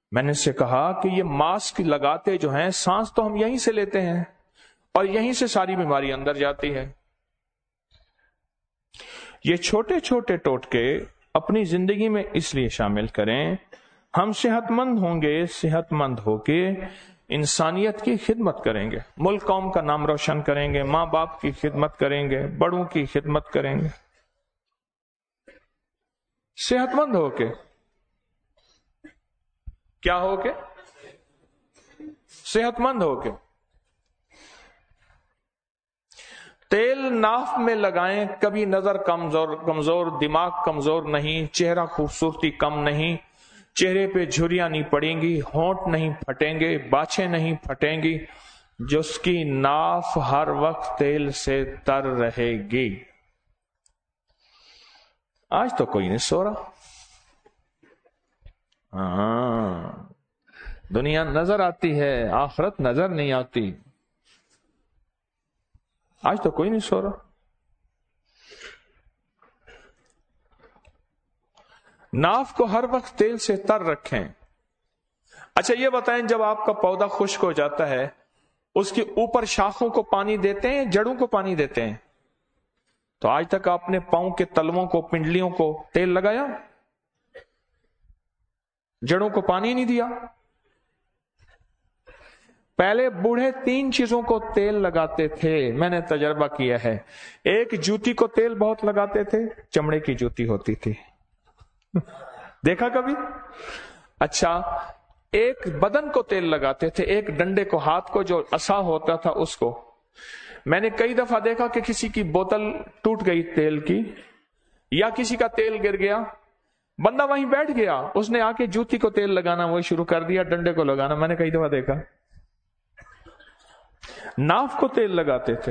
میں نے سے کہا کہ یہ ماسک لگاتے جو ہیں سانس تو ہم یہیں سے لیتے ہیں اور یہیں سے ساری بیماری اندر جاتی ہے. یہ چھوٹے چھوٹے ٹوٹکے اپنی زندگی میں اس لیے شامل کریں. ہم صحت مند ہوں گے، صحت مند ہو کے انسانیت کی خدمت کریں گے، ملک قوم کا نام روشن کریں گے، ماں باپ کی خدمت کریں گے، بڑوں کی خدمت کریں گے. صحت مند ہو کے، کیا ہو کے؟ صحت مند ہو کے. تیل ناف میں لگائیں، کبھی نظر کمزور، دماغ کمزور نہیں، چہرہ خوبصورتی کم نہیں، چہرے پہ جھریاں نہیں پڑیں گی، ہونٹ نہیں پھٹیں گے، باچھیں نہیں پھٹیں گی، جس کی ناف ہر وقت تیل سے تر رہے گی. آج تو کوئی نہیں سو رہا. ہاں، دنیا نظر آتی ہے، آخرت نظر نہیں آتی. آج تو کوئی نہیں سو رہا. ناف کو ہر وقت تیل سے تر رکھیں. اچھا یہ بتائیں، جب آپ کا پودا خشک ہو جاتا ہے اس کے اوپر شاخوں کو پانی دیتے ہیں، جڑوں کو پانی دیتے ہیں؟ تو آج تک آپ نے پاؤں کے تلووں کو، پنڈلیوں کو تیل لگایا؟ جڑوں کو پانی نہیں دیا؟ پہلے بوڑھے 3 چیزوں کو تیل لگاتے تھے، میں نے تجربہ کیا ہے. ایک، جوتی کو تیل بہت لگاتے تھے، چمڑے کی جوتی ہوتی تھی، دیکھا کبھی؟ اچھا، ایک بدن کو تیل لگاتے تھے، ایک ڈنڈے کو، ہاتھ کو جو عصا ہوتا تھا اس کو. میں نے کئی دفعہ دیکھا کہ کسی کی بوتل ٹوٹ گئی تیل کی، یا کسی کا تیل گر گیا، بندہ وہیں بیٹھ گیا، اس نے آ کے جوتی کو تیل لگانا وہی شروع کر دیا، ڈنڈے کو لگانا. میں نے کئی دفعہ دیکھا. ناف کو تیل لگاتے تھے.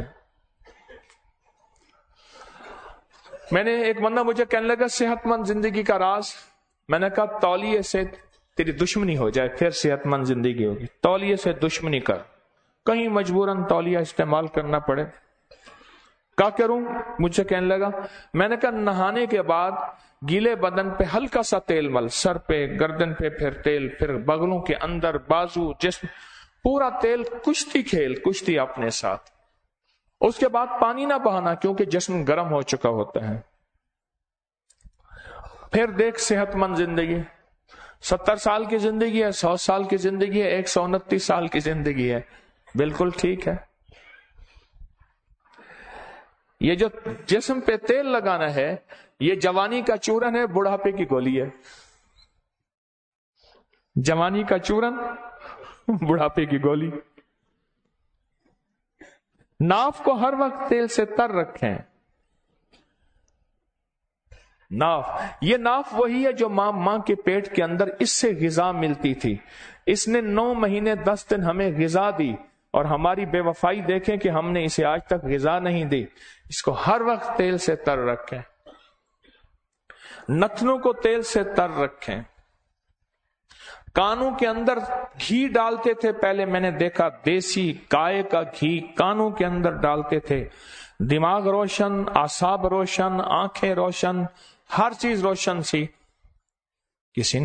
میں نے ایک بندہ مجھے کہنے لگا صحت مند زندگی کا راز. میں نے کہا تولیے سے تیری دشمنی ہو جائے پھر صحت مند زندگی ہوگی. تولیے سے دشمنی کر، کہیں مجبوراً تولیہ استعمال کرنا پڑے. کیا کروں؟ مجھ سے کہنے لگا. میں نے کہا نہانے کے بعد گیلے بدن پہ ہلکا سا تیل مل، سر پہ، گردن پہ، پھر تیل، پھر بغلوں کے اندر، بازو، جسم، پورا تیل. کشتی کھیل، کشتی اپنے ساتھ. اس کے بعد پانی نہ بہانا کیونکہ جسم گرم ہو چکا ہوتا ہے. پھر دیکھ صحت مند زندگی. 70 سال کی زندگی ہے، 100 سال کی زندگی ہے، 129 سال کی زندگی ہے، بالکل ٹھیک ہے. یہ جو جسم پہ تیل لگانا ہے یہ جوانی کا چورن ہے، بڑھاپے کی گولی ہے. جوانی کا چورن، بڑھاپے کی گولی. ناف کو ہر وقت تیل سے تر رکھیں. ناف، یہ ناف وہی ہے جو ماں کے پیٹ کے اندر اس سے غذا ملتی تھی. اس نے 9 مہینے 10 دن ہمیں غذا دی، اور ہماری بے وفائی دیکھیں کہ ہم نے اسے آج تک غذا نہیں دی. اس کو ہر وقت تیل سے تر رکھیں. نتنوں کو تیل سے تر رکھیں. کانوں کے اندر گھی ڈالتے تھے پہلے، میں نے دیکھا دیسی گائے کا گھی کانوں کے اندر ڈالتے تھے. دماغ روشن، اعصاب روشن، آنکھیں روشن، ہر چیز روشن سی. کسی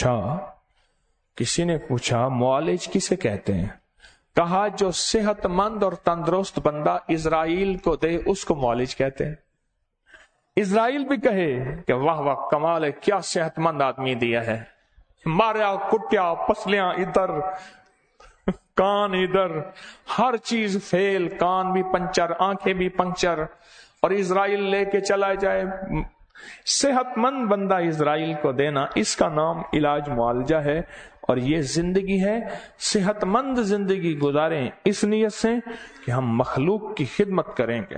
نے پوچھا معالج کسے کہتے ہیں؟ کہا جو صحت مند اور تندرست بندہ اسرائیل کو دے اس کو معالج کہتے ہیں. اسرائیل بھی کہے کہ واہ واہ کمال ہے، کیا صحت مند آدمی دیا ہے، ماریا کٹیا پسلیاں ادھر، کان ادھر، ہر چیز فیل، کان بھی پنچر، آنکھیں بھی پنچر، اور اسرائیل لے کے چلا جائے. صحت مند بندہ اسرائیل کو دینا، اس کا نام علاج معالجہ ہے. اور یہ زندگی ہے، صحت مند زندگی گزاریں اس نیت سے کہ ہم مخلوق کی خدمت کریں گے.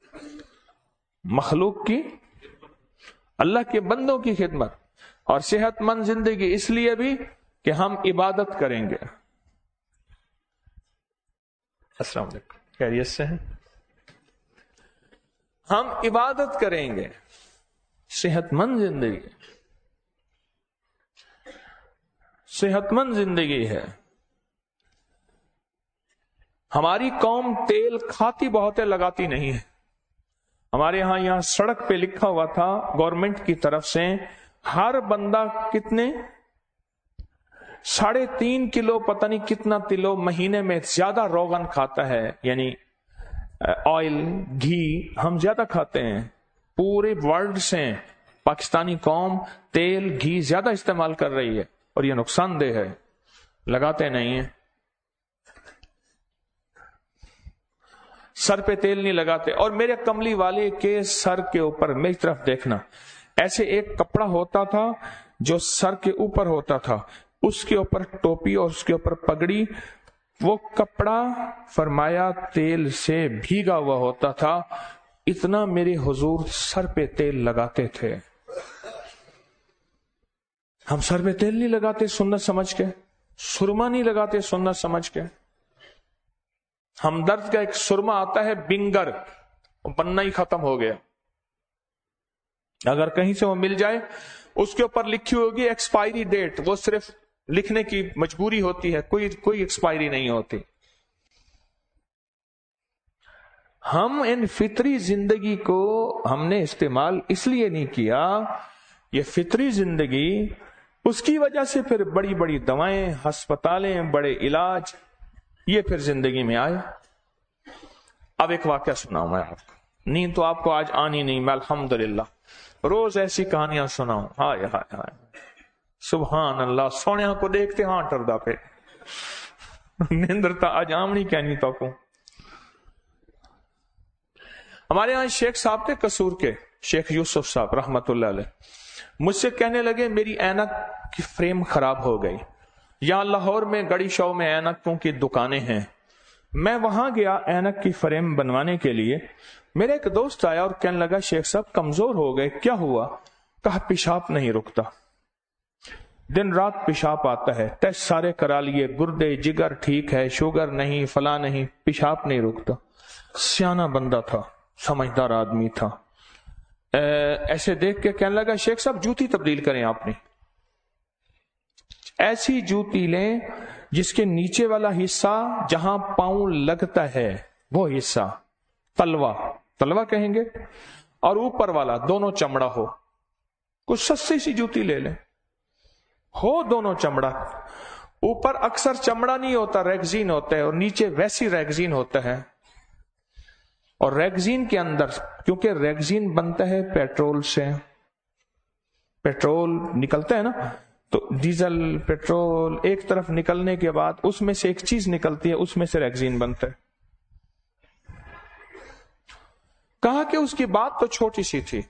مخلوق کی، اللہ کے بندوں کی خدمت. اور صحت مند زندگی اس لیے بھی کہ ہم عبادت کریں گے. السلام علیکم، خیریت سے ہیں؟ ہم عبادت کریں گے. صحت مند زندگی، صحت مند زندگی ہے. ہماری قوم تیل کھاتی بہت ہے، لگاتی نہیں ہے. ہمارے یہاں سڑک پہ لکھا ہوا تھا گورنمنٹ کی طرف سے، ہر بندہ کتنے 3.5 کلو پتہ نہیں کتنا کلو مہینے میں زیادہ روغن کھاتا ہے، یعنی آئل، گھی ہم زیادہ کھاتے ہیں پورے ورلڈ سے. پاکستانی قوم تیل گھی زیادہ استعمال کر رہی ہے اور یہ نقصان دہ ہے، لگاتے نہیں ہیں. سر پہ تیل نہیں لگاتے. اور میرے کملی والے کے سر کے اوپر میری طرف دیکھنا، ایسے ایک کپڑا ہوتا تھا جو سر کے اوپر ہوتا تھا، اس کے اوپر ٹوپی اور اس کے اوپر پگڑی. وہ کپڑا فرمایا تیل سے بھیگا ہوا ہوتا تھا. اتنا میرے حضور سر پہ تیل لگاتے تھے. ہم سر پہ تیل نہیں لگاتے سنت سمجھ کے، سرما نہیں لگاتے سنت سمجھ کے. ہمدرد کا ایک سرما آتا ہے بنگر، بننا ہی ختم ہو گیا. اگر کہیں سے وہ مل جائے اس کے اوپر لکھی ہوگی ایکسپائری ڈیٹ، وہ صرف لکھنے کی مجبوری ہوتی ہے، کوئی ایکسپائری نہیں ہوتی. ہم ان فطری زندگی کو ہم نے استعمال اس لیے نہیں کیا. یہ فطری زندگی، اس کی وجہ سے پھر بڑی بڑی دوائیں، ہسپتالیں، بڑے علاج یہ پھر زندگی میں آئے. اب ایک واقعہ سناؤں میں آپ کو. نیند تو آپ کو آج آنی نہیں، میں الحمدللہ روز ایسی کہانیاں سناؤں. ہائے ہائے ہائے سبحان اللہ. سونے کو دیکھتے ہاں ٹردا پہ نیندرتا آج آمنی کہنی تو کو. ہمارے یہاں شیخ صاحب تھے قصور کے، شیخ یوسف صاحب رحمت اللہ علیہ. مجھ سے کہنے لگے میری اینک کی فریم خراب ہو گئی. یہاں لاہور میں گڑی شو میں اینکوں کی دکانیں ہیں. میں وہاں گیا اینک کی فریم بنوانے کے لیے. میرا ایک دوست آیا اور کہنے لگا شیخ صاحب کمزور ہو گئے، کیا ہوا؟ کہا پیشاب نہیں رکتا، دن رات پیشاب آتا ہے، ٹیسٹ سارے کرا لیے، گردے جگر ٹھیک ہے، شوگر نہیں، فلاں نہیں، پیشاب نہیں رکتا. سیانہ بندہ تھا، سمجھدار آدمی تھا. ایسے دیکھ کے کہنے لگا شیخ صاحب جوتی تبدیل کریں آپ نے. ایسی جوتی لیں جس کے نیچے والا حصہ جہاں پاؤں لگتا ہے وہ حصہ تلوا کہیں گے، اور اوپر والا دونوں چمڑا ہو. کچھ سستی سی جوتی لے لیں، ہو دونوں چمڑا. اوپر اکثر چمڑا نہیں ہوتا، ریگزین ہوتا ہے، اور نیچے ویسی ریگزین ہوتا ہے. اور ریگزین کے اندر، کیونکہ ریگزین بنتا ہے پیٹرول سے، پیٹرول نکلتا ہے نا، تو ڈیزل پیٹرول ایک طرف نکلنے کے بعد اس میں سے ایک چیز نکلتی ہے، اس میں سے ریگزین بنتا ہے. کہا کہ اس کی بات تو چھوٹی سی تھی.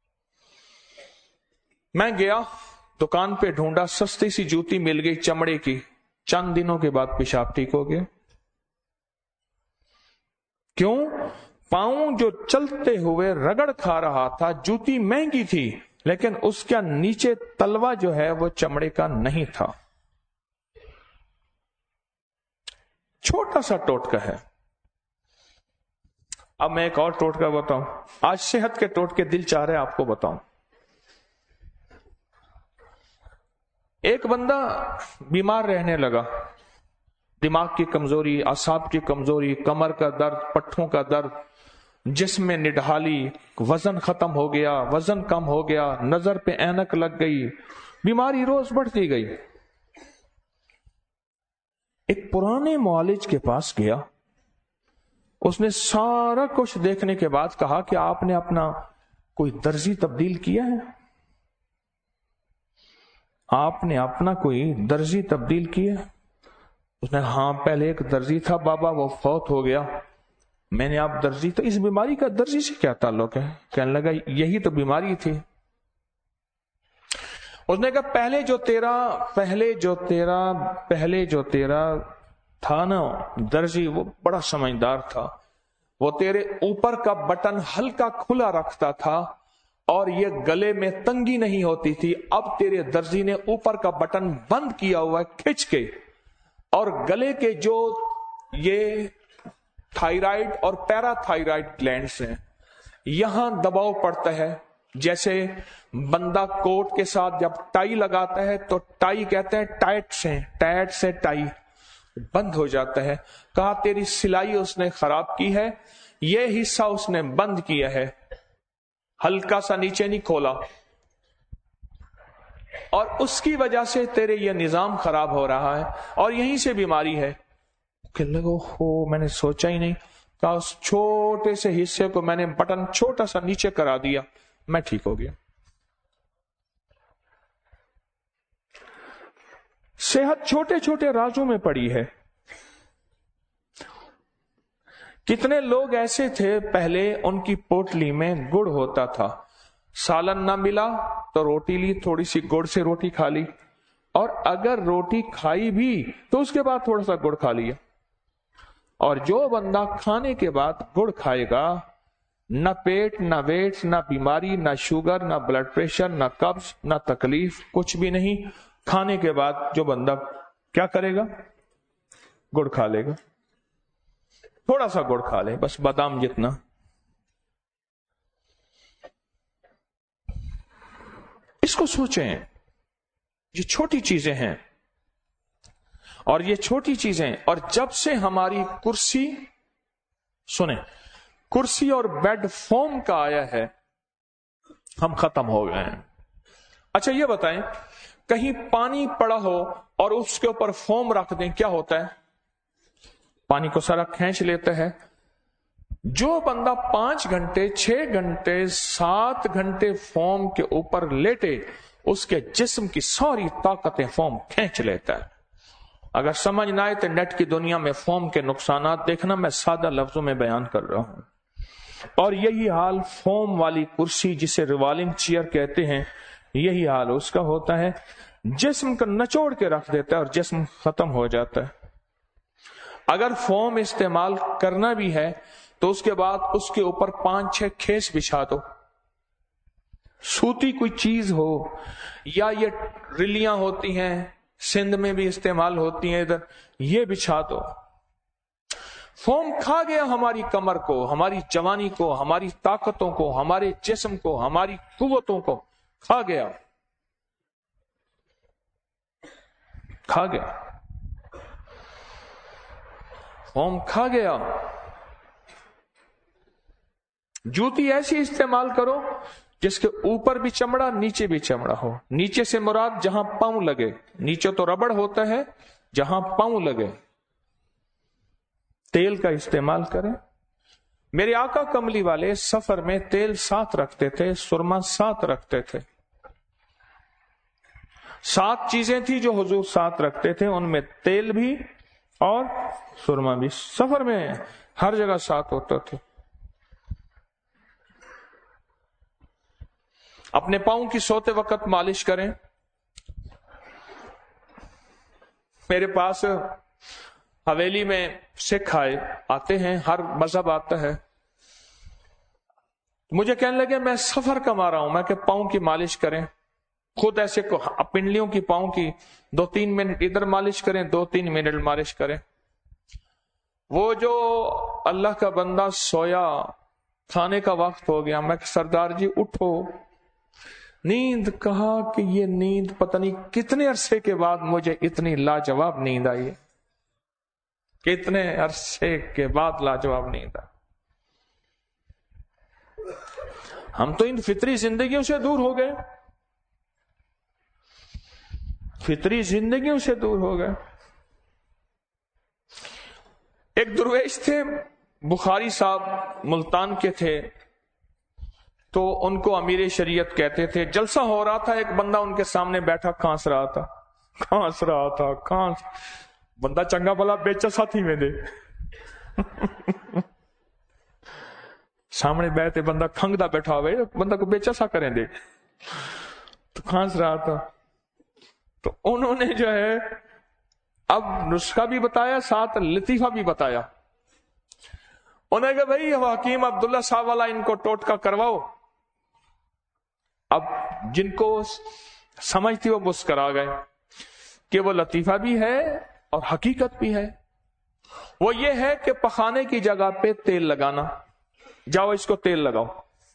میں گیا دکان پہ، ڈھونڈا، سستی سی جوتی مل گئی چمڑے کی. چند دنوں کے بعد پیشاب ٹھیک ہو گیا. کیوں؟ پاؤں جو چلتے ہوئے رگڑ کھا رہا تھا، جوتی مہنگی تھی لیکن اس کا نیچے تلوا جو ہے وہ چمڑے کا نہیں تھا. چھوٹا سا ٹوٹکا ہے. اب میں ایک اور ٹوٹکا بتاؤں. آج صحت کے ٹوٹکے دل چاہ رہے آپ کو بتاؤں. ایک بندہ بیمار رہنے لگا، دماغ کی کمزوری، اعصاب کی کمزوری، کمر کا درد، پٹھوں کا درد، جسم میں نڈھالی، وزن ختم ہو گیا، وزن کم ہو گیا، نظر پہ اینک لگ گئی، بیماری روز بڑھتی گئی. ایک پرانے معالج کے پاس گیا. اس نے سارا کچھ دیکھنے کے بعد کہا کہ آپ نے اپنا کوئی درزی تبدیل کیا ہے؟ آپ نے اپنا کوئی درزی تبدیل کیا؟ اس نے ہاں پہلے ایک درزی تھا بابا، وہ فوت ہو گیا، میں نے آپ درزی. تو اس بیماری کا درزی سے کیا تعلق ہے؟ کہنے لگا یہی تو بیماری تھی. اس نے کہا پہلے جو تیرا تھا نا درزی، وہ بڑا سمجھدار تھا، وہ تیرے اوپر کا بٹن ہلکا کھلا رکھتا تھا اور یہ گلے میں تنگی نہیں ہوتی تھی. اب تیرے درزی نے اوپر کا بٹن بند کیا ہوا ہے کھچ کے، اور گلے کے جو یہ تھائرائیڈ اور پیرا تھائرائیڈ گلینڈز ہیں، یہاں دباؤ پڑتا ہے. جیسے بندہ کوٹ کے ساتھ جب ٹائی لگاتا ہے تو ٹائی کہتے ہیں ٹائٹ سے ٹائی بند ہو جاتا ہے. کہا تیری سلائی اس نے خراب کی ہے، یہ حصہ اس نے بند کیا ہے، ہلکا سا نیچے نہیں کھولا. اور اس کی وجہ سے تیرے یہ نظام خراب ہو رہا ہے اور یہیں سے بیماری ہے. کہ لگو ہو میں نے سوچا ہی نہیں کہ اس چھوٹے سے حصے کو میں نے بٹن چھوٹا سا نیچے کرا دیا, میں ٹھیک ہو گیا. صحت چھوٹے چھوٹے رازوں میں پڑی ہے. کتنے لوگ ایسے تھے پہلے ان کی پوٹلی میں گڑ ہوتا تھا, سالن نہ ملا تو روٹی لی, تھوڑی سی گڑ سے روٹی کھا لی, اور اگر روٹی کھائی بھی تو اس کے بعد تھوڑا سا گڑ کھا لیا. اور جو بندہ کھانے کے بعد گڑ کھائے گا, نہ پیٹ نہ ویٹ نہ بیماری نہ شوگر نہ بلڈ پریشر نہ قبض نہ تکلیف, کچھ بھی نہیں. کھانے کے بعد جو بندہ کیا کرے گا, گڑ کھا لے گا, تھوڑا سا گڑ کھا لے, بس بادام جتنا. اس کو سوچیں, یہ چھوٹی چیزیں ہیں, اور یہ چھوٹی چیزیں, اور جب سے ہماری کرسی, سنیں, کرسی اور بیڈ فوم کا آیا ہے, ہم ختم ہو گئے ہیں. اچھا یہ بتائیں, کہیں پانی پڑا ہو اور اس کے اوپر فوم رکھ دیں, کیا ہوتا ہے؟ پانی کو سارا کھینچ لیتا ہے. جو بندہ 5 گھنٹے 6 گھنٹے 7 گھنٹے فوم کے اوپر لیٹے, اس کے جسم کی ساری طاقتیں فوم کھینچ لیتا ہے. اگر سمجھ نہ آئے تو نیٹ کی دنیا میں فوم کے نقصانات دیکھنا, میں سادہ لفظوں میں بیان کر رہا ہوں. اور یہی حال فوم والی کرسی جسے ریوالنگ چیئر کہتے ہیں, یہی حال اس کا ہوتا ہے. جسم کو نچوڑ کے رکھ دیتا ہے اور جسم ختم ہو جاتا ہے. اگر فوم استعمال کرنا بھی ہے تو اس کے بعد اس کے اوپر 5-6 کھیس بچھا دو, سوتی کوئی چیز ہو, یا یہ رلیاں ہوتی ہیں سندھ میں بھی استعمال ہوتی ہیں ادھر, یہ بچھا دو. فوم کھا گیا ہماری کمر کو, ہماری جوانی کو, ہماری طاقتوں کو, ہمارے جسم کو, ہماری قوتوں کو کھا گیا, کھا گیا, فوم کھا گیا. جوتی ایسی استعمال کرو جس کے اوپر بھی چمڑا نیچے بھی چمڑا ہو. نیچے سے مراد جہاں پاؤں لگے, نیچے تو ربڑ ہوتا ہے, جہاں پاؤں لگے. تیل کا استعمال کریں. میرے آقا کملی والے سفر میں تیل ساتھ رکھتے تھے, سرما ساتھ رکھتے تھے. 7 چیزیں تھی جو حضور ساتھ رکھتے تھے, ان میں تیل بھی اور سرما بھی. سفر میں ہر جگہ ساتھ ہوتا تھا. اپنے پاؤں کی سوتے وقت مالش کریں. میرے پاس حویلی میں سکھ آتے ہیں, ہر مذہب آتا ہے. مجھے کہنے لگے میں سفر کما رہا ہوں, میں کہ پاؤں کی مالش کریں. خود ایسے پنڈلیوں کی پاؤں کی 2-3 منٹ ادھر مالش کریں, 2-3 منٹ مالش کریں. وہ جو اللہ کا بندہ سویا, کھانے کا وقت ہو گیا, میں کہ سردار جی اٹھو. نیند, کہا کہ یہ نیند پتہ نہیں کتنے عرصے کے بعد مجھے اتنی لاجواب نیند آئی ہے, کتنے عرصے کے بعد لاجواب نیند آئی. ہم تو ان فطری زندگیوں سے دور ہو گئے, فطری زندگیوں سے دور ہو گئے. ایک درویش تھے, بخاری صاحب ملتان کے تھے, تو ان کو امیر شریعت کہتے تھے. جلسہ ہو رہا تھا, ایک بندہ ان کے سامنے بیٹھا کھانس رہا تھا. بندہ چنگا بھلا بیچا ساتھی میں دے. سامنے بیٹھے بندہ کھنگدا بیٹھا ہوئے, بندہ کو بیچا سا کریں دے, تو کھانس رہا تھا. تو انہوں نے جو ہے اب نسخہ بھی بتایا, ساتھ لطیفہ بھی بتایا. انہوں نے کہا بھائی حکیم عبداللہ صاحب والا ان کو ٹوٹکا کرواؤ. اب جن کو سمجھ تھی وہ مسکرا گئے کہ وہ لطیفہ بھی ہے اور حقیقت بھی ہے. وہ یہ ہے کہ پخانے کی جگہ پہ تیل لگانا, جاؤ اس کو تیل لگاؤ.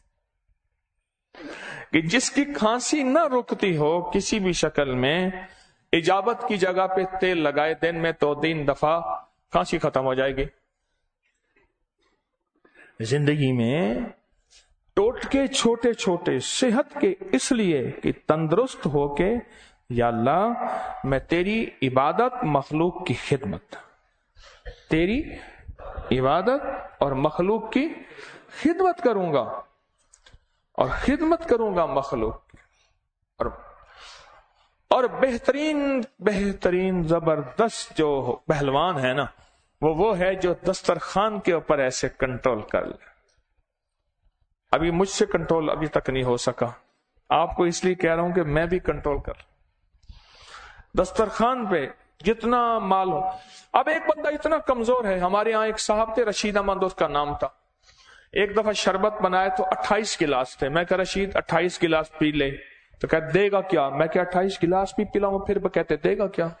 کہ جس کی کھانسی نہ رکتی ہو کسی بھی شکل میں, اجابت کی جگہ پہ تیل لگائے, دن میں 2-3 دفعہ, کھانسی ختم ہو جائے گی. زندگی میں ٹوٹکے چھوٹے چھوٹے صحت کے اس لیے کہ تندرست ہو کے یا اللہ میں تیری عبادت مخلوق کی خدمت، تیری عبادت اور مخلوق کی خدمت کروں گا، اور خدمت کروں گا مخلوق کی، اور بہترین زبردست جو پہلوان ہے نا وہ ہے جو دسترخوان کے اوپر ایسے کنٹرول کر لے۔ ابھی مجھ سے کنٹرول ابھی تک نہیں ہو سکا، آپ کو اس لیے کہہ رہا ہوں کہ میں بھی کنٹرول کر دسترخوان پہ جتنا مال ہو۔ اب ایک بندہ اتنا کمزور ہے، ہمارے ہاں ایک صاحب تھے رشید احمد اس کا نام تھا، ایک دفعہ شربت بنائے تو 28 گلاس تھے، میں کہا رشید 28 گلاس پی لے، تو کہتے دے گا کیا؟ میں کہ 28 گلاس بھی پلاؤں، پھر کہتے دے گا کیا؟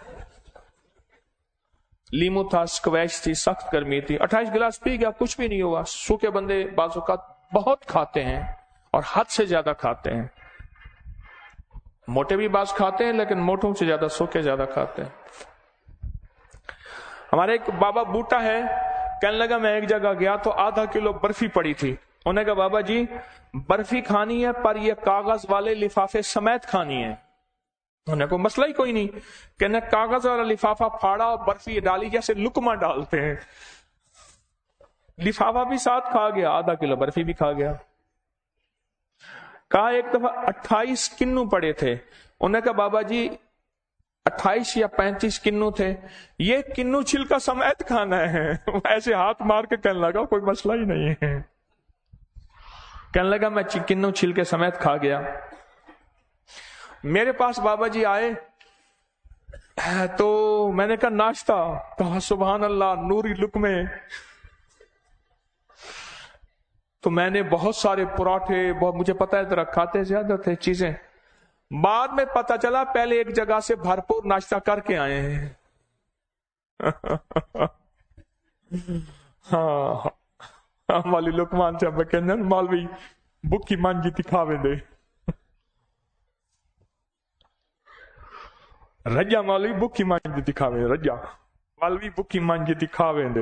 لیمو تھا، سکویش تھی، سخت گرمی تھی، 28 گلاس پی گیا، کچھ بھی نہیں ہوا۔ سوکھے بندے بعض اوقات بہت کھاتے ہیں اور حد سے زیادہ کھاتے ہیں، موٹے بھی بعض کھاتے ہیں لیکن موٹوں سے زیادہ سوکھے زیادہ کھاتے ہیں۔ ہمارے ایک بابا بوٹا ہے، کہنے لگا میں ایک جگہ گیا تو آدھا کلو برفی پڑی تھی، انہوں نے کہا بابا جی برفی کھانی ہے پر یہ کاغذ والے لفافے سمیت کھانی ہے۔ انہوں نے کوئی مسئلہ ہی کوئی نہیں، کہنے کاغذ والا لفافہ پھاڑا اور برفی ڈالی جیسے لقمہ ڈالتے ہیں، لفافہ بھی ساتھ کھا گیا، آدھا کلو برفی بھی کھا گیا۔ کہا ایک دفعہ 28 کنو پڑے تھے، انہوں نے کہا بابا جی 28 یا 35 کنو تھے، یہ کنو چھلکا سمیت کھانا ہے۔ ایسے ہاتھ مار کے کہنے لگا کوئی مسئلہ ہی نہیں ہے، کہنے لگا میں کنو چھلکے سمیت کھا گیا۔ میرے پاس بابا جی آئے تو میں نے کہا ناشتہ، کہا سبحان اللہ نوری لقمے، تو میں نے بہت سارے پراٹھے، مجھے پتا ہے ذرا کھاتے زیادہ تھے چیزیں، بعد میں پتا چلا پہلے ایک جگہ سے بھرپور ناشتہ کر کے آئے ہیں۔ ہاں مالی لقمان سے کہنے مالوی بکی مانگی تھی کھاوے دے، رجا مالوی بکی مانگی تھی کھاوے، رجا مالوی بکی مانگی تھی کھاوے دے۔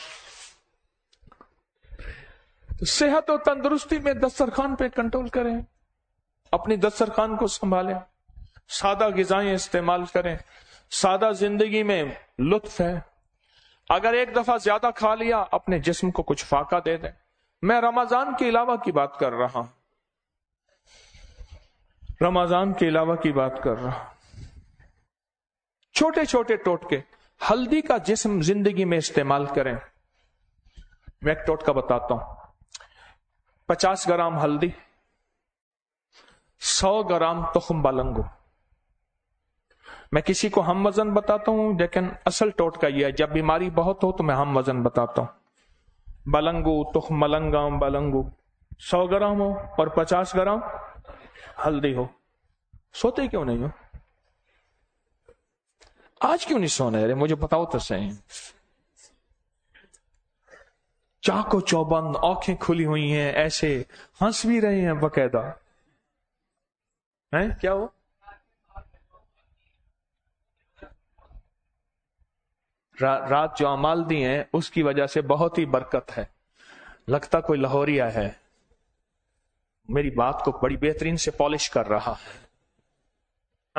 صحت و تندرستی میں دسترخوان پہ کنٹرول کریں، اپنی دسترخوان کو سنبھالیں، سادہ غذائیں استعمال کریں، سادہ زندگی میں لطف ہے۔ اگر ایک دفعہ زیادہ کھا لیا اپنے جسم کو کچھ فاقہ دے دیں۔ میں رمضان کے علاوہ کی بات کر رہا ہوں، رمضان کے علاوہ کی بات کر رہا ہوں۔ چھوٹے چھوٹے ٹوٹکے، ہلدی کا جسم زندگی میں استعمال کریں۔ میں ایک ٹوٹکا بتاتا ہوں، 50 گرام ہلدی، 100 گرام تخم بالنگو۔ میں کسی کو ہم وزن بتاتا ہوں لیکن اصل ٹوٹکا یہ ہے، جب بیماری بہت ہو تو میں ہم وزن بتاتا ہوں۔ بالنگو، تخم ملنگام بالنگو 100 گرام ہو اور 50 گرام ہلدی ہو، سوتے کیوں نہیں ہو؟ آج کیوں نہیں سونا ہے؟ مجھے بتاؤ تو صحیح۔ چاقو چوبند، آنکھیں کھلی ہوئی ہیں، ایسے ہنس بھی رہے ہیں باقاعدہ، کیا ہو؟ رات جو اعمال دی ہیں اس کی وجہ سے بہت ہی برکت ہے، لگتا کوئی لاہوریا ہے، میری بات کو بڑی بہترین سے پالش کر رہا ہے۔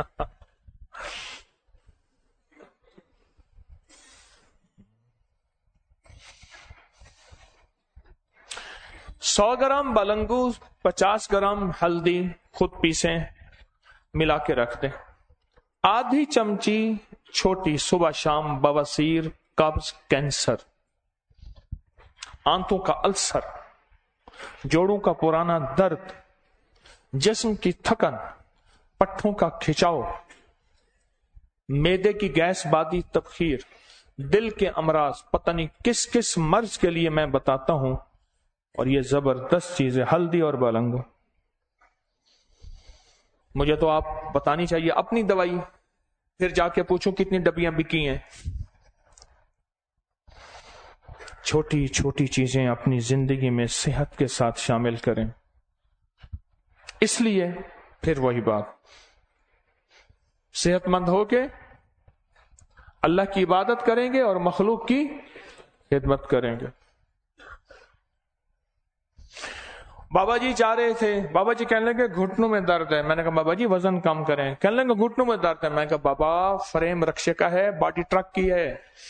100 گرام بالنگو، 50 گرام ہلدی خود پیسیں، ملا کے رکھ دیں۔ آدھی چمچی چھوٹی صبح شام بواسیر، قبض، کینسر، آنتوں کا السر، جوڑوں کا پرانا درد، جسم کی تھکن، پٹھوں کا کھچاؤ، معدے کی گیس بادی تبخیر، دل کے امراض، پتہ نہیں کس کس مرض کے لیے میں بتاتا ہوں، اور یہ زبردست چیز ہے ہلدی اور بالنگو۔ مجھے تو آپ بتانی چاہیے اپنی دوائی، پھر جا کے پوچھوں کتنی ڈبیاں بکی ہیں۔ چھوٹی چھوٹی چیزیں اپنی زندگی میں صحت کے ساتھ شامل کریں۔ اس لیے پھر وہی بات، صحت مند ہو کے اللہ کی عبادت کریں گے اور مخلوق کی خدمت کریں گے۔ بابا جی جا رہے تھے، بابا جی کہنے لگے گھٹنوں میں درد ہے. میں نے کہا بابا جی وزن کم کریں. کہنے لگے گھٹنوں میں درد ہے. میں نے کہا بابا فریم رکشے کا ہے، باڈی ٹرک کی ہے.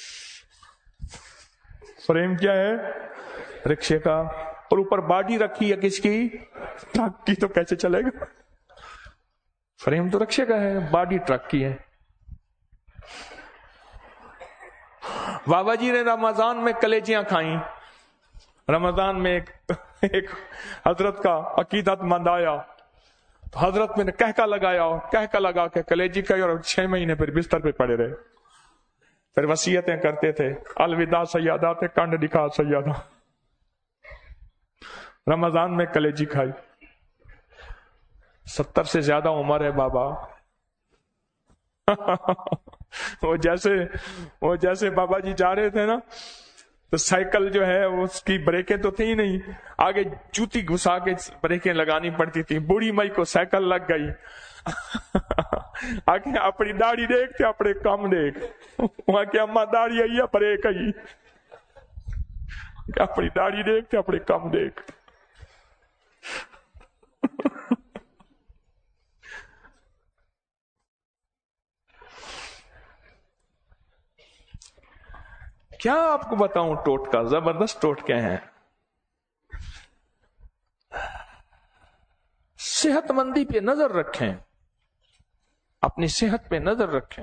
فریم کیا ہے؟ رکشے کا. اور اوپر باڈی رکھی ہے کس کی؟ ٹرک کی. تو کیسے چلے گا؟ فریم تو رکشے کا ہے، باڈی ٹرک کی ہے. بابا جی نے رمضان میں کلیجیاں کھائیں. رمضان میں ایک حضرت کا عقیدت مند آیا تو حضرت میں نے کہکا لگایا، اور کہکا لگا کے کلیجی کھائی، اور 6 مہینے پھر بستر پہ پڑے رہے. پھر وصیتیں کرتے تھے، الوداع سیادات کنڈ دکھا سیادہ. رمضان میں کلیجی کھائی. 70 سے زیادہ عمر ہے بابا. وہ جیسے بابا جی جا رہے تھے نا، تو سائیکل جو ہے اس کی بریکیں تو تھی ہی نہیں، آگے جوتی گھسا کے بریکیں لگانی پڑتی تھی. بوڑھی مائی کو سائیکل لگ گئی. آگے اپنی داڑھی دیکھتے اپنے کم دیکھ. وہاں کی اما داڑھی آئی ہے بریک آئی. اپنی داڑھی دیکھتے اپنے کم دیکھ. کیا آپ کو بتاؤں ٹوٹکا، زبردست ٹوٹکے ہیں. صحت مندی پہ نظر رکھیں، اپنی صحت پہ نظر رکھیں.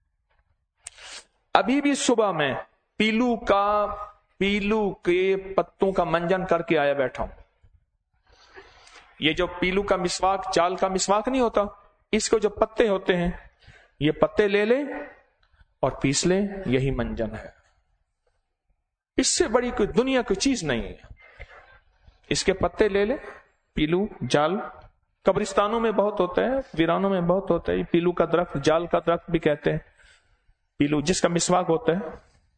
ابھی بھی صبح میں پیلو کے پتوں کا منجن کر کے آیا بیٹھا ہوں. یہ جو پیلو کا مسواک، چال کا مسواک نہیں ہوتا، اس کو جو پتے ہوتے ہیں، یہ پتے لے لیں اور پیس لیں، یہی منجن ہے. اس سے بڑی کوئی دنیا کوئی چیز نہیں ہے. اس کے پتے لے لیں، پیلو جال قبرستانوں میں بہت ہوتا ہے، ویرانوں میں بہت ہوتا ہے. پیلو کا درخت، جال کا درخت بھی کہتے ہیں. پیلو جس کا مسواک ہوتا ہے،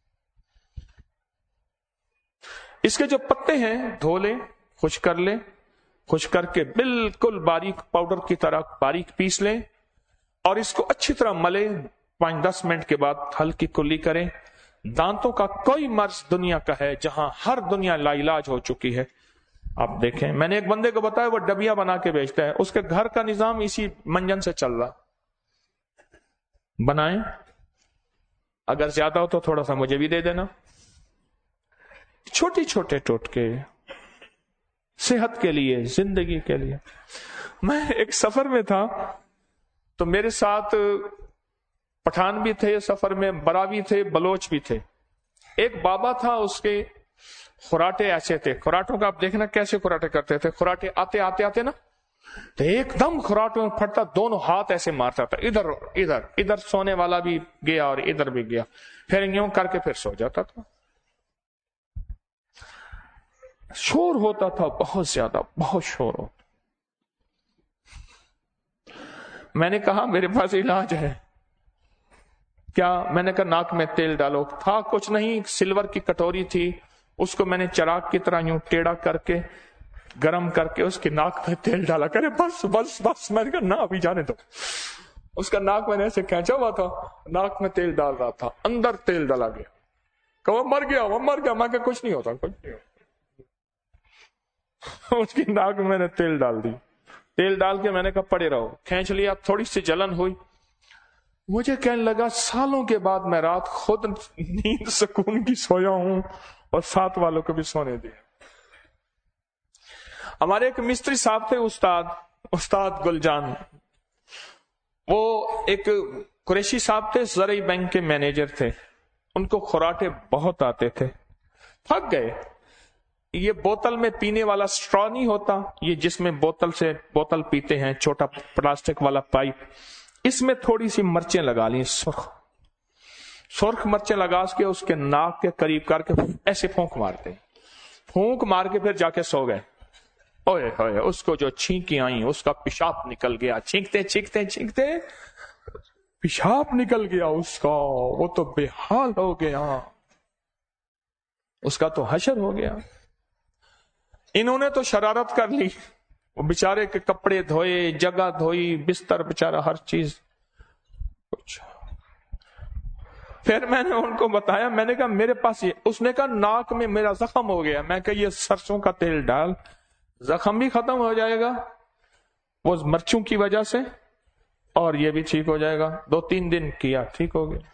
اس کے جو پتے ہیں دھو لیں، خشک کر لیں. خشک کر کے بالکل باریک پاؤڈر کی طرح باریک پیس لیں، اور اس کو اچھی طرح ملے. 5-10 منٹ کے بعد ہلکی کلی کریں. دانتوں کا کوئی مرض دنیا کا ہے جہاں ہر دنیا لا علاج ہو چکی ہے، آپ دیکھیں. میں نے ایک بندے کو بتایا، وہ ڈبیاں بنا کے بیچتا ہے، اس کے گھر کا نظام اسی منجن سے چل رہا. بنائیں، اگر زیادہ ہو تو تھوڑا سا مجھے بھی دے دینا. چھوٹے چھوٹے ٹوٹکے صحت کے لیے، زندگی کے لیے. میں ایک سفر میں تھا تو میرے ساتھ پٹھان بھی تھے سفر میں، براوی تھے، بلوچ بھی تھے. ایک بابا تھا، اس کے خراٹے ایسے تھے. خراٹوں کا آپ دیکھنا کیسے خراٹے کرتے تھے. خراٹے آتے نا تو ایک دم خراٹوں میں پھٹتا، دونوں ہاتھ ایسے مارتا تھا، ادھر سونے والا بھی گیا اور ادھر بھی گیا، پھر یوں کر کے پھر سو جاتا تھا. شور ہوتا تھا بہت زیادہ، بہت شور ہوتا. میں نے کہا میرے پاس علاج ہے. کیا؟ میں نے کہا ناک میں تیل ڈالو. تھا کچھ نہیں، سلور کی کٹوری تھی، اس کو میں نے چراغ کی طرح یوں ٹیڑھا کر کے گرم کر کے اس کے ناک میں تیل ڈالا. کرے بس بس بس. میں نے کہا نہ ابھی جانے دو. اس کا ناک میں نے ایسے کھینچا ہوا تھا، ناک میں تیل ڈال رہا تھا، اندر تیل ڈالا گیا. کہ وہ مر گیا. میں کہ کچھ نہیں ہوتا، کچھ نہیں ہوتا. اس کی ناک میں نے تیل ڈال دی. تیل ڈال کے میں نے کہا پڑے رہو. کھینچ لیا، تھوڑی سی جلن ہوئی. مجھے کہنے لگا سالوں کے بعد میں رات خود نیند سکون کی سویا ہوں اور ساتھ والوں کو بھی سونے دیا. ہمارے ایک مستری صاحب تھے، استاد گل جان. وہ ایک قریشی صاحب تھے، زرعی بینک کے مینیجر تھے. ان کو خراٹے بہت آتے تھے. تھک گئے. یہ بوتل میں پینے والا سٹرا نہیں ہوتا، یہ جس میں بوتل پیتے ہیں، چھوٹا پلاسٹک والا پائپ، اس میں تھوڑی سی مرچیں لگا لی، سرخ مرچیں لگا کے اس کے ناک کے قریب کر کے ایسے پھونک مارتے. پھونک مار کے پھر جا کے سو گئے. اوئے ہوئے، اس کو جو چھینکی آئیں، اس کا پیشاب نکل گیا. چھینکتے پیشاب نکل گیا اس کا. وہ تو بے حال ہو گیا، اس کا تو حشر ہو گیا. انہوں نے تو شرارت کر لی، وہ بیچارے کے کپڑے دھوئے، جگہ دھوئی، بستر بیچارہ، ہر چیز کچھ. پھر میں نے ان کو بتایا، میں نے کہا میرے پاس یہ. اس نے کہا ناک میں میرا زخم ہو گیا. میں کہا یہ سرسوں کا تیل ڈال، زخم بھی ختم ہو جائے گا وہ مرچوں کی وجہ سے، اور یہ بھی ٹھیک ہو جائے گا. 2-3 دن کیا ٹھیک ہو گیا.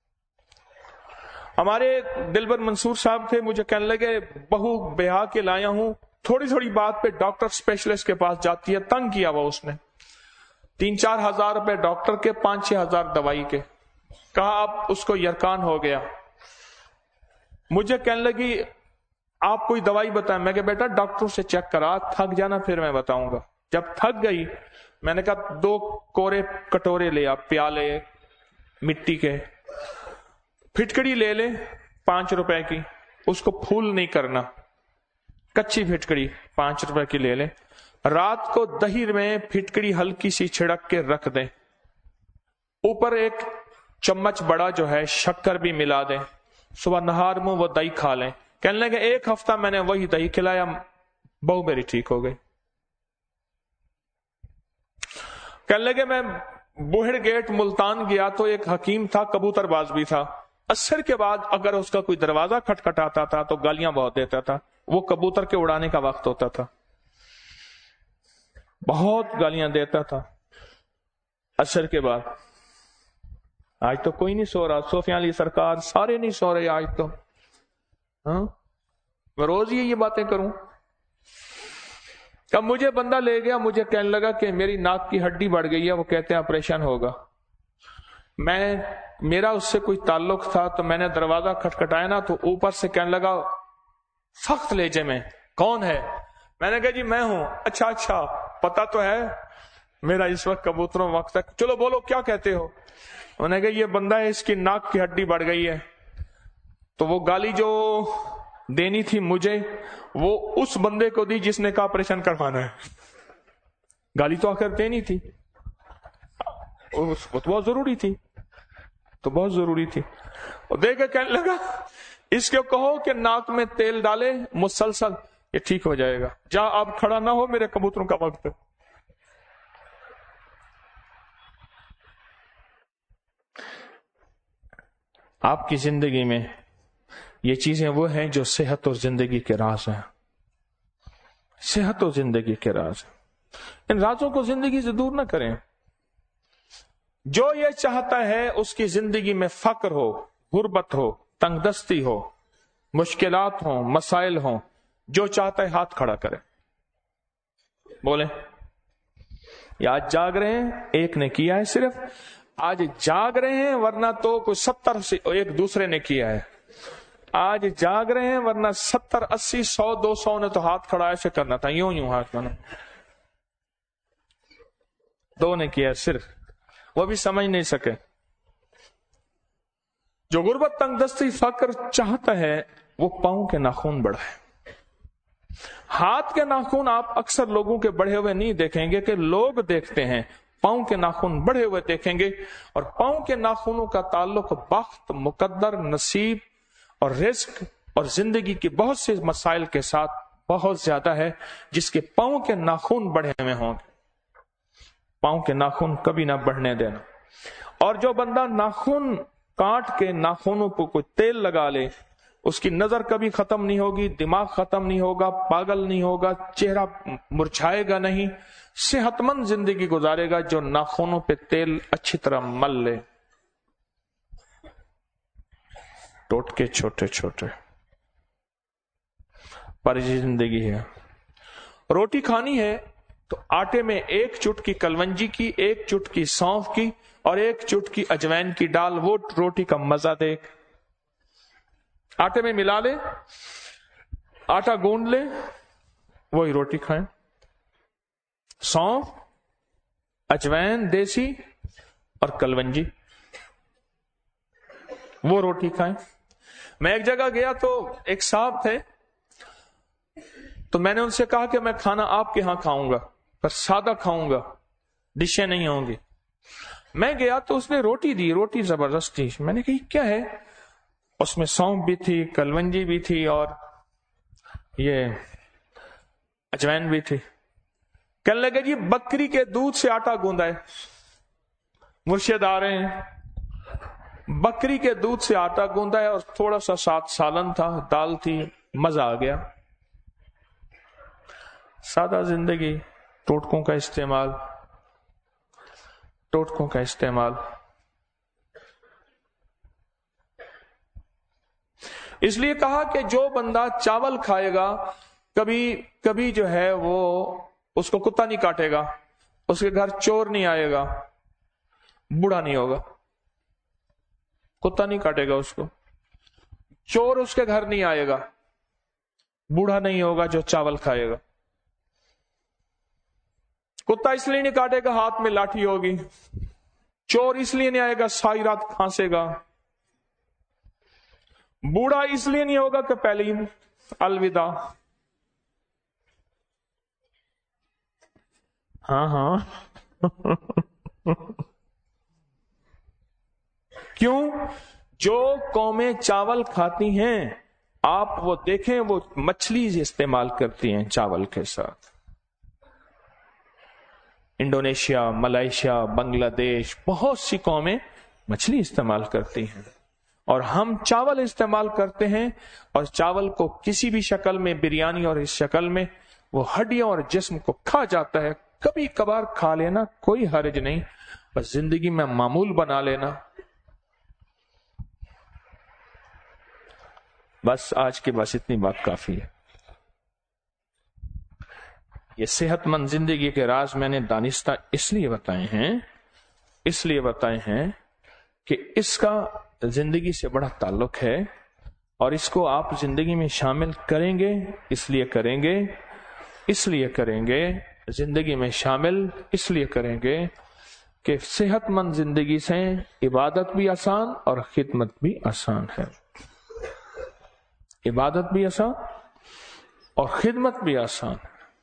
ہمارے دلبر منصور صاحب تھے، مجھے کہنے لگے بہو بیاہ کے لایا ہوں، تھوڑی تھوڑی بات پہ ڈاکٹر اسپیشلسٹ کے پاس جاتی ہے. تنگ کیا ہوا اس نے، 3-4 ہزار روپے ڈاکٹر کے، 5-6 ہزار دوائی کے. کہا اب اس کو یرکان ہو گیا. مجھے کہنے لگی آپ کوئی دوائی بتائیں. میں کہ بیٹا ڈاکٹر سے چیک کرا، تھک جانا پھر میں بتاؤں گا. جب تھک گئی میں نے کہا 2 کورے کٹورے لے آپ، پیالے مٹی کے، پھٹکڑی لے لے 5 روپے کی، اس کو پھول نہیں کرنا، کچی پھٹکڑی 5 روپے کی لے لے. رات کو دہی میں پھٹکڑی ہلکی سی چھڑک کے رکھ دیں، اوپر 1 چمچ بڑا جو ہے شکر بھی ملا دیں. صبح نہار منہ وہ دہی کھا لیں. کہنے لگے 1 ہفتہ میں نے وہی دہی کھلایا، بہو میری ٹھیک ہو گئی. کہنے لگے میں بوہڑ گیٹ ملتان گیا تو ایک حکیم تھا، کبوتر باز بھی تھا. عصر کے بعد اگر اس کا کوئی دروازہ کھٹکھٹاتا تھا تو گالیاں بہت دیتا تھا. وہ کبوتر کے اڑانے کا وقت ہوتا تھا، بہت گالیاں دیتا تھا عصر کے بعد. آج تو کوئی نہیں سو رہا، سفیان علی سرکار سارے نہیں سو رہے آج تو. ہاں میں روز یہ باتیں کروں. اب مجھے بندہ لے گیا، مجھے کہنے لگا کہ میری ناک کی ہڈی بڑھ گئی ہے، وہ کہتے ہیں آپریشن ہوگا. میرا اس سے کوئی تعلق تھا تو میں نے دروازہ کھٹکھٹایا نا تو اوپر سے کہنے لگا سخت لہجے میں، کون ہے؟ میں نے کہا جی میں ہوں. اچھا پتا تو ہے میرا اس وقت کبوتروں وقت تک، چلو بولو کیا کہتے ہو؟ انہوں نے کہا یہ بندہ ہے، اس کی ناک کی ہڈی بڑھ گئی ہے. تو وہ گالی جو دینی تھی مجھے، وہ اس بندے کو دی جس نے کہا آپریشن کروانا ہے. گالی تو آخر دینی تھی، وہ تو بہت ضروری تھی، تو بہت ضروری تھی. اور دیکھ کے کہنے لگا اس کو کہو کہ ناک میں تیل ڈالے مسلسل، یہ ٹھیک ہو جائے گا. جا آپ کھڑا نہ ہو، میرے کبوتروں کا وقت ہے. آپ کی زندگی میں یہ چیزیں وہ ہیں جو صحت اور زندگی کے راز ہیں. صحت اور زندگی کے راز ہیں. ان رازوں کو زندگی سے دور نہ کریں. جو یہ چاہتا ہے اس کی زندگی میں فقر ہو، غربت ہو، تنگ دستی ہو، مشکلات ہوں، مسائل ہوں، جو چاہتا ہے ہاتھ کھڑا کرے. بولیں یہ آج جاگ رہے ہیں، ایک نے کیا ہے صرف آج جاگ رہے ہیں، ورنہ تو کوئی 70 سے ایک دوسرے نے کیا ہے. آج جاگ رہے ہیں ورنہ 70 80 100 200 نے تو ہاتھ کھڑا ایسے کرنا تھا، یوں ہاتھ کرنا. 2 نے کیا صرف، وہ بھی سمجھ نہیں سکے. جو غربت تنگ دستی فقر چاہتا ہے وہ پاؤں کے ناخن بڑھائے. ہاتھ کے ناخن آپ اکثر لوگوں کے بڑھے ہوئے نہیں دیکھیں گے کہ لوگ دیکھتے ہیں، پاؤں کے ناخن بڑھے ہوئے دیکھیں گے. اور پاؤں کے ناخنوں کا تعلق بخت، مقدر، نصیب اور رزق اور زندگی کے بہت سے مسائل کے ساتھ بہت زیادہ ہے. جس کے پاؤں کے ناخن بڑھے ہوئے ہوں گے، پاؤں کے ناخن کبھی نہ بڑھنے دینا. اور جو بندہ ناخن کاٹ کے ناخنوں پر کوئی تیل لگا لے، اس کی نظر کبھی ختم نہیں ہوگی، دماغ ختم نہیں ہوگا، پاگل نہیں ہوگا، چہرہ مرجھائے گا نہیں، صحت مند زندگی گزارے گا جو ناخنوں پہ تیل اچھی طرح مل لے. ٹوٹکے چھوٹے چھوٹے پر یہ زندگی ہے. روٹی کھانی ہے تو آٹے میں 1 چٹکی کلونجی کی، 1 چٹکی سونف کی اور 1 چٹکی اجوائن کی ڈال، وہ روٹی کا مزہ دے. آٹے میں ملا لے، آٹا گوندھ لے، وہی روٹی کھائیں. سونف، اجوائن دیسی اور کلونجی، وہ روٹی کھائیں. میں ایک جگہ گیا تو ایک صاحب تھے، تو میں نے ان سے کہا کہ میں کھانا آپ کے ہاں کھاؤں گا پر سادہ کھاؤں گا، ڈشیں نہیں ہوں گی. میں گیا تو اس نے روٹی دی، روٹی زبردست تھی. میں نے کہی کیا ہے؟ اس میں سونف بھی تھی، کلونجی بھی تھی اور یہ اجوائن بھی تھی. کہنے لگے جی بکری کے دودھ سے آٹا گوندا ہے. مرشد آ رہے ہیں، بکری کے دودھ سے آٹا گوندا ہے اور تھوڑا سا ساتھ سالن تھا، دال تھی، مزہ آ گیا. सादा जिंदगी, टोटकों का इस्तेमाल। इसलिए कहा कि जो बंदा चावल खाएगा, कभी जो है वो उसको कुत्ता नहीं काटेगा, उसके घर चोर नहीं आएगा, बूढ़ा नहीं होगा। कुत्ता नहीं काटेगा उसको, चोर उसके घर नहीं आएगा, बूढ़ा नहीं होगा जो चावल खाएगा। कुत्ता इसलिए नहीं काटेगा, हाथ में लाठी होगी। चोर इसलिए नहीं आएगा, सारी रात खांसेगा। बूढ़ा इसलिए नहीं होगा कि पहले ही अलविदा। हाँ क्यों? जो कौमें चावल खाती हैं, आप वो देखें, वो मछली इस्तेमाल करती हैं चावल के साथ। इंडोनेशिया, मलेशिया, बांग्लादेश, बहुत सी कौमें मछली इस्तेमाल करती हैं, और हम चावल इस्तेमाल करते हैं। और चावल को किसी भी शक्ल में, बिरयानी और इस शक्ल में, वो हड्डियों और जिस्म को खा जाता है। कभी कभार खा लेना, कोई हर्ज नहीं, बस जिंदगी में मामूल बना लेना। बस आज के बस इतनी बात काफी है। ये सेहतमंद जिंदगी के राज मैंने दानिस्ता इसलिए बताए हैं कि इसका जिंदगी से बड़ा ताल्लुक है, और इसको आप जिंदगी में शामिल करेंगे, इसलिए करेंगे जिंदगी में शामिल इसलिए करेंगे कि सेहतमंद जिंदगी से इबादत भी आसान और खिदमत भी आसान है। इबादत भी आसान और खिदमत भी आसान।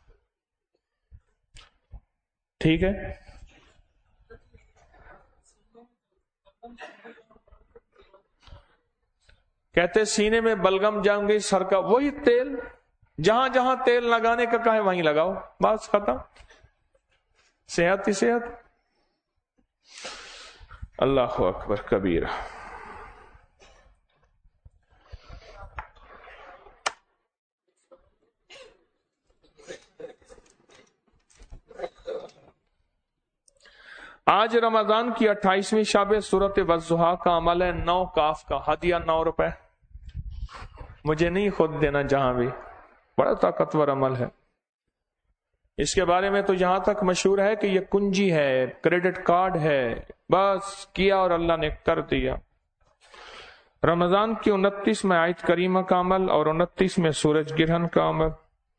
ठीक है? कहते सीने में बलगम जाऊंगे सर का, वही तेल, जहां जहां तेल लगाने का कहे वहीं लगाओ, बस खत्म। सेहत ही सेहत। अल्लाह अकबर कबीरा। आज रमजान की 28वीं शब सूरत वज़्ज़ुहा का अमल है 9 काफ का हदिया 9 रुपए। मुझे नहीं खुद देना, जहां भी, बड़ा ताकतवर अमल है। इसके बारे में तो यहां तक मशहूर है कि ये कुंजी है, क्रेडिट कार्ड है, बस किया और अल्लाह ने कर दिया। रमजान की 29 में आयत करीमा का अमल और 29 में सूरज ग्रहण का अमल।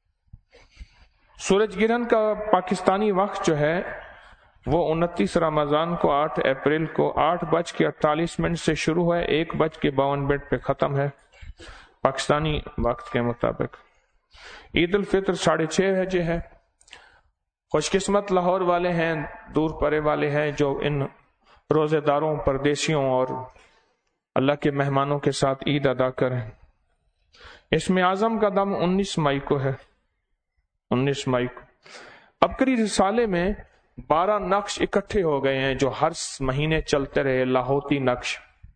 सूरज ग्रहण का पाकिस्तानी वक्त जो है वो 29 रमजान को 8 अप्रैल को 8:48 से शुरू है, 1:52 पे खत्म है पाकिस्तानी वक्त के मुताबिक। ईद उल फित्र 6:30 बजे है। खुशकिस्मत लाहौर वाले हैं, दूर परे वाले हैं, जो इन रोजेदारों, परदेशियों और अल्लाह के मेहमानों के साथ ईद अदा करें। इसमें आजम का दम 19 मई को है, 19 मई को। अबकरी रिसाले में 12 नक्श इकट्ठे हो गए हैं जो हर महीने चलते रहे, लाहौती नक्श।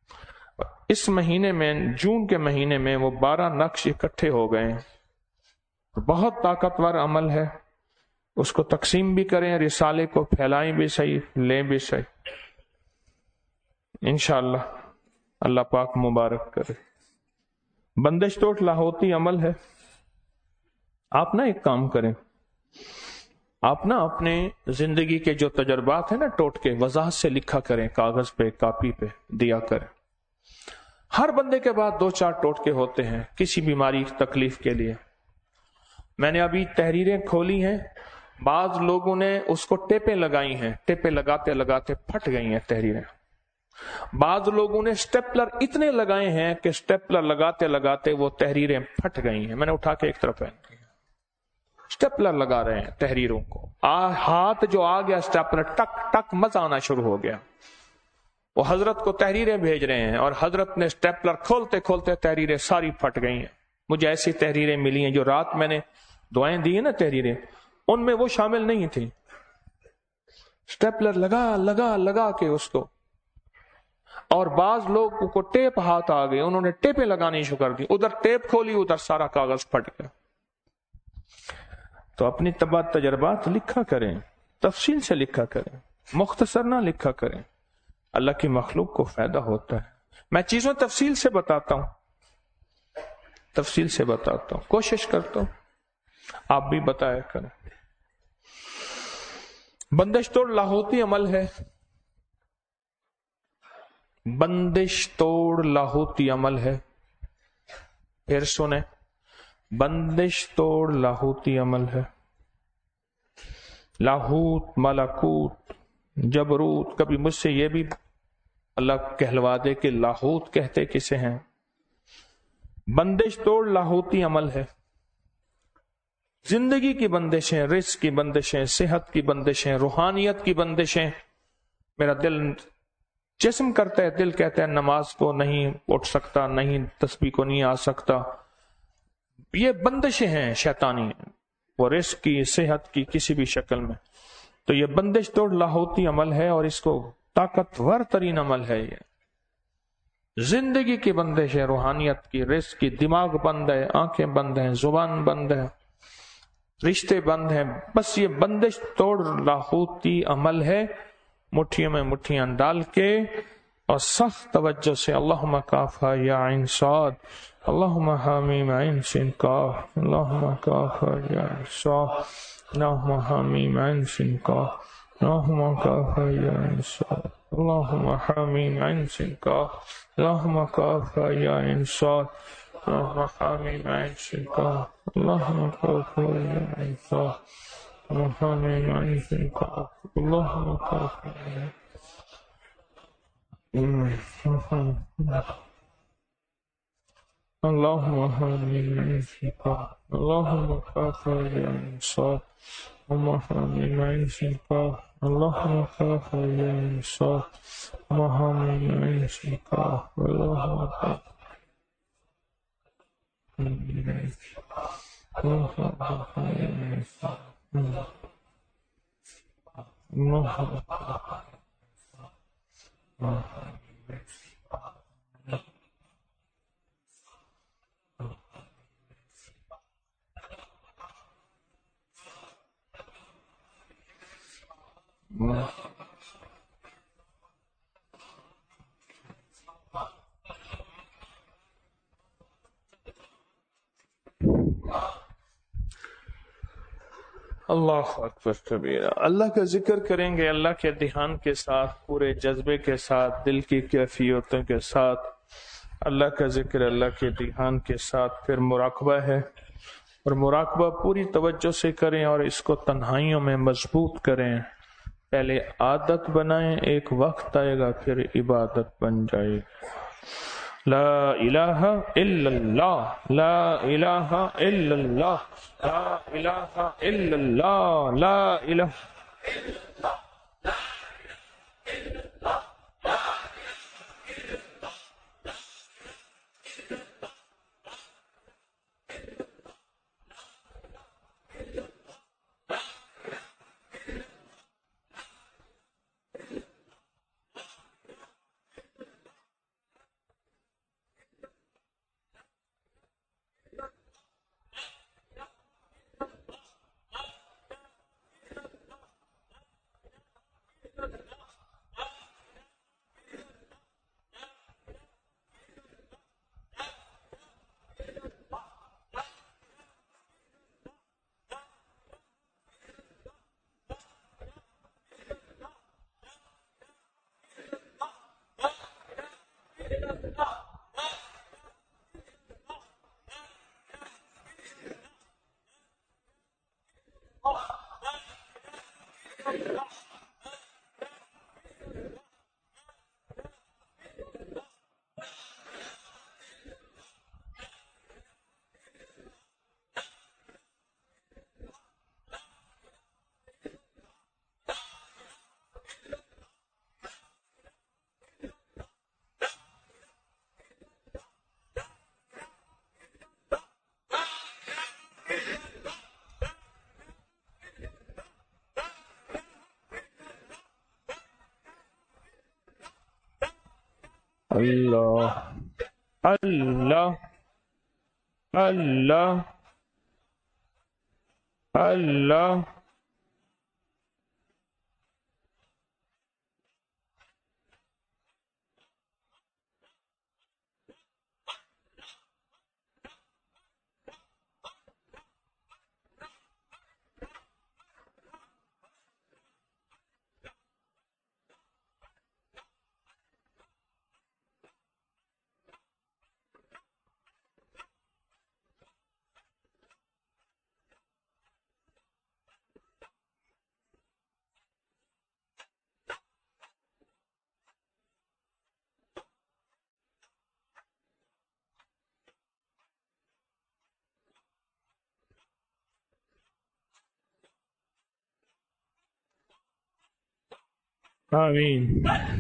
इस महीने में, जून के महीने में, वो 12 नक्श इकट्ठे हो गए हैं। बहुत ताकतवर अमल है, उसको तकसीम भी करें, रिसाले को फैलाएं भी सही, लें भी सही, इंशाअल्लाह अल्लाह पाक मुबारक करे। बंदिश तोड़ लाहौती अमल है। आप ना एक काम करें, आप ना अपने जिंदगी के जो तजर्बात है ना, टोटके, वजाहत से लिखा करें, कागज पे, कापी पे दिया करें। हर बंदे के बाद 2-4 टोटके होते हैं किसी बीमारी, तकलीफ के लिए। मैंने अभी तहरीरें खोली हैं, बाद लोगों ने उसको टेपें लगाई हैं, टेपें लगाते लगाते फट गई हैं तहरीरें। बाद लोगों ने स्टेपलर इतने लगाए हैं कि स्टेपलर लगाते लगाते वो तहरीरें फट गई हैं। मैंने उठा के एक तरफ है, स्टेपलर लगा रहे हैं तहरीरों को। हाथ जो आ गया स्टेपलर, टक टक मजा आना शुरू हो गया। वो हजरत को तहरीरें भेज रहे हैं और हजरत ने स्टेपलर खोलते खोलते तहरीरें सारी फट गई हैं। मुझे ऐसी तहरीरें मिली हैं जो रात मैंने दुआएं दी है ना तहरीरें, उनमें वो शामिल नहीं थी। स्टेपलर लगा लगा लगा के उसको, और बाज लोग को टेप हाथ आ गए, उन्होंने टेपें लगानी शुरू कर दी। उधर टेप खोली, उधर सारा कागज फट गया। تو اپنی تجربات لکھا کریں، تفصیل سے لکھا کریں، مختصر نہ لکھا کریں، اللہ کی مخلوق کو فائدہ ہوتا ہے۔ میں چیزوں تفصیل سے بتاتا ہوں، تفصیل سے بتاتا ہوں، کوشش کرتا ہوں آپ بھی بتایا کریں۔ بندش توڑ لاہوتی عمل ہے، بندش توڑ لاہوتی عمل ہے، پھر سنیں، بندش توڑ لاہوتی عمل ہے۔ لاہوت، ملکوت، جبروت، کبھی مجھ سے یہ بھی اللہ کہلوا دے کہ لاہوت کہتے کسے ہیں۔ بندش توڑ لاہوتی عمل ہے، زندگی کی بندشیں، رزق کی بندشیں، صحت کی بندشیں، روحانیت کی بندشیں۔ میرا دل جسم کرتا ہے، دل کہتا ہے نماز کو نہیں اٹھ سکتا، نہیں تسبیح کو نہیں آ سکتا، یہ بندشیں ہیں شیطانی، وہ رزق کی، صحت کی، کسی بھی شکل میں۔ تو یہ بندش توڑ لاہوتی عمل ہے، اور اس کو طاقتور ترین عمل ہے۔ یہ زندگی کی بندش ہے، روحانیت کی، رزق کی، دماغ بند ہے، آنکھیں بند ہیں، زبان بند ہے، رشتے بند ہیں، بس یہ بندش توڑ لاہوتی عمل ہے۔ مٹھیوں میں مٹھیاں ڈال کے اور سخت توجہ سے، اللہم کافا یا عین صاد، اللہم حامیم عین سین کاف، اللہم کافا یا عین صاد، اللہم حامیم عین سین کاف، اللہم کافا یا عین صاد، اللہم حامیم عین سین کاف، اللہم کافا یا عین صاد، اللہم حامیم عین سین کاف، اللہم کافا یا عین صاد، اللہم حامیم عین سین کاف، اللہم کافا یا اللهم حامين عين شفاء، اللهم كافى يا انصار، اللهم حامين عين شفاء، اللهم كافى يا انصار، اللهم حامين عين شفاء، اللهم كافى عين شفاء، اللهم كافى عين شفاء، اللهم كافى اللہ اکبر کبیرہ۔ اللہ کا ذکر کریں گے اللہ کے دھیان کے ساتھ، پورے جذبے کے ساتھ، دل کی کیفیتوں کے ساتھ، اللہ کا ذکر اللہ کے دھیان کے ساتھ، پھر مراقبہ ہے، اور مراقبہ پوری توجہ سے کریں اور اس کو تنہائیوں میں مضبوط کریں۔ پہلے عادت بنائیں، ایک وقت آئے گا پھر عبادت بن جائے گی۔ لا الہ الا اللہ، لا الہ الا اللہ، لا الہ الا اللہ، لا الہ اللہ اللہ اللہ اللہ آمین.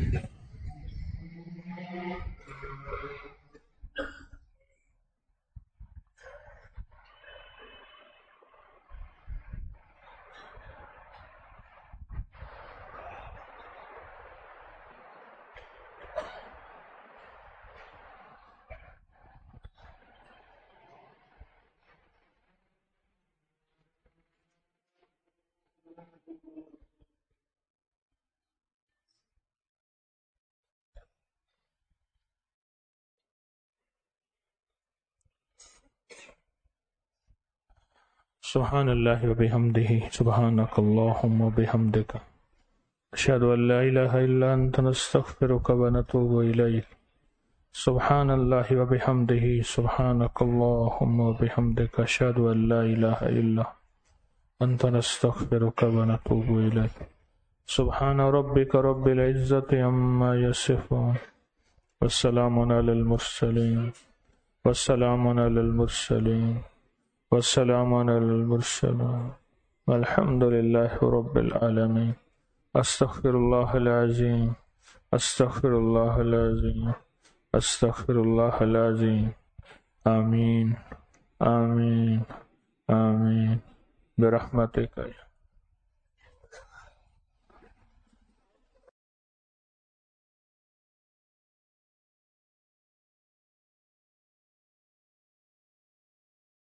سبحان اللہ وبحمدہ سبحانک اللہم وبحمدک اشہد ان لا الہ الا انت نستغفرک ونتوب الیک سبحان اللہ وبحمدہ سبحانک اللہم وبحمدک اشہد ان لا الہ الا انت نستغفرک ونتوب الیک سبحان ربک رب العزت عما یصفون والسلام علی المرسلین والسلام علی المرسلین والسلام علی المرسلین والحمد للہ رب العالمین. استغفر اللہ العظیم استغفر اللہ العظیم استغفر اللہ العظیم. آمین آمین آمین برحمتک.